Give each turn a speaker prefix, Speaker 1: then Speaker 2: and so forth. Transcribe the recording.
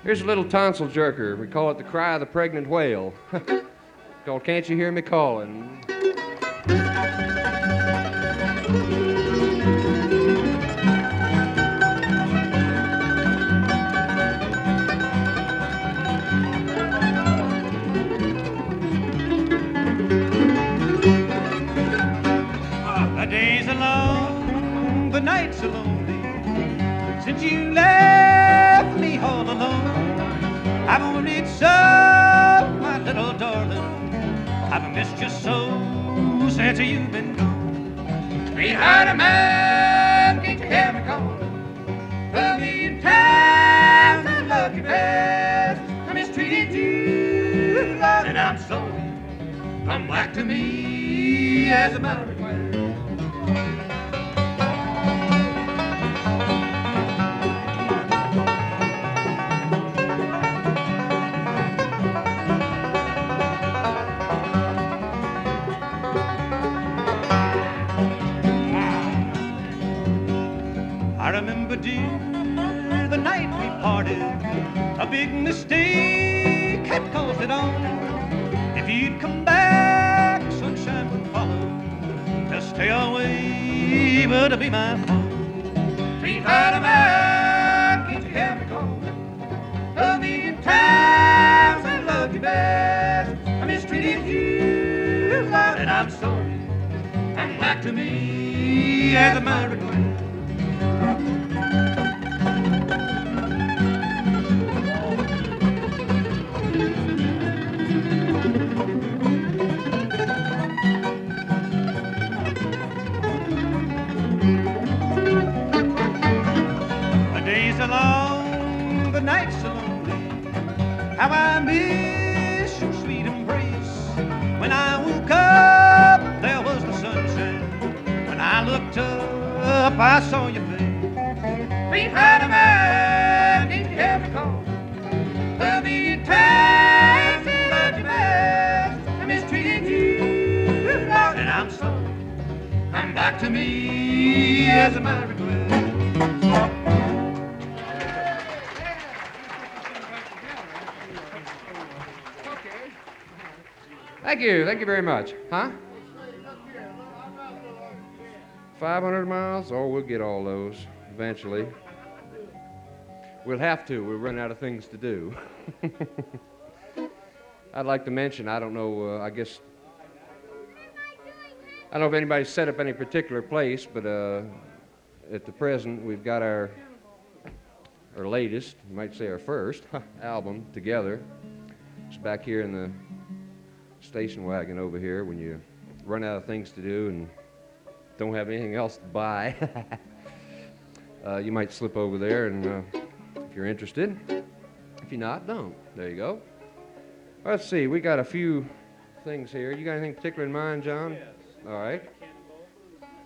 Speaker 1: Here's a little tonsil jerker. We call it the cry of the pregnant whale. Called Can't You Hear Me Calling?
Speaker 2: The days are long, the nights are lonely. Since you left me all alone, I've worried so, my little darling. I've missed you so since you've been gone. Sweetheart of mine, can't you hear me calling? A million times I love you best. I mistreated you, Lord, and I'm sorry. Come back to me as a matter of fact. I remember, dear, the night we parted. A big mistake had caused it all. If you'd come back, sunshine would follow. To stay away would be my fault. Sweetheart of mine, can't you hear me calling? A million times I loved you best. I mistreated you, Lord, and I'm sorry. Come back to me as a married man. Along the nights so lonely, how I miss your sweet embrace. When I woke up, there was the sunshine. When I looked up, I saw your face. Sweetheart of mine, did you hear me call? A million times I loved you best. I mistreated you, Lord, and I'm sorry. Come back to me as a matter of regret.
Speaker 1: Thank you very much. Huh? 500 miles? Oh, we'll get all those eventually. We'll have to. We'll run out of things to do. I'd like to mention, I don't know, I don't know if anybody's set up any particular place, but at the present, we've got our latest, you might say our first, album together. It's back here in the station wagon over here when you run out of things to do and don't have anything else to buy. You might slip over there and if you're interested. If you're not, don't. There you go. Let's see, we got a few things here. You got anything particular in mind, John? Yes. All right.